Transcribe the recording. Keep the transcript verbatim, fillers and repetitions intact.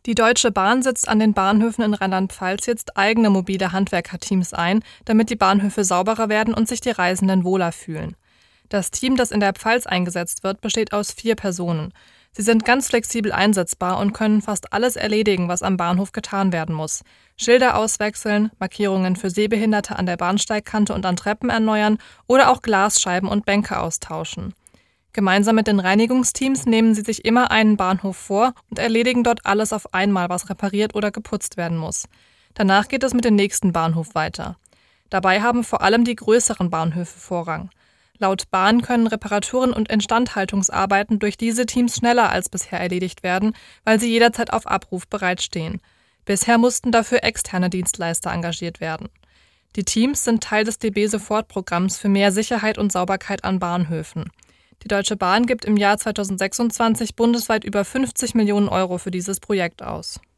Die Deutsche Bahn setzt an den Bahnhöfen in Rheinland-Pfalz jetzt eigene mobile Handwerkerteams ein, damit die Bahnhöfe sauberer werden und sich die Reisenden wohler fühlen. Das Team, das in der Pfalz eingesetzt wird, besteht aus vier Personen. Sie sind ganz flexibel einsetzbar und können fast alles erledigen, was am Bahnhof getan werden muss. Schilder auswechseln, Markierungen für Sehbehinderte an der Bahnsteigkante und an Treppen erneuern oder auch Glasscheiben und Bänke austauschen. Gemeinsam mit den Reinigungsteams nehmen sie sich immer einen Bahnhof vor und erledigen dort alles auf einmal, was repariert oder geputzt werden muss. Danach geht es mit dem nächsten Bahnhof weiter. Dabei haben vor allem die größeren Bahnhöfe Vorrang. Laut Bahn können Reparaturen und Instandhaltungsarbeiten durch diese Teams schneller als bisher erledigt werden, weil sie jederzeit auf Abruf bereitstehen. Bisher mussten dafür externe Dienstleister engagiert werden. Die Teams sind Teil des D B-Sofortprogramms für mehr Sicherheit und Sauberkeit an Bahnhöfen. Die Deutsche Bahn gibt im Jahr zweitausendsechsundzwanzig bundesweit über fünfzig Millionen Euro für dieses Projekt aus.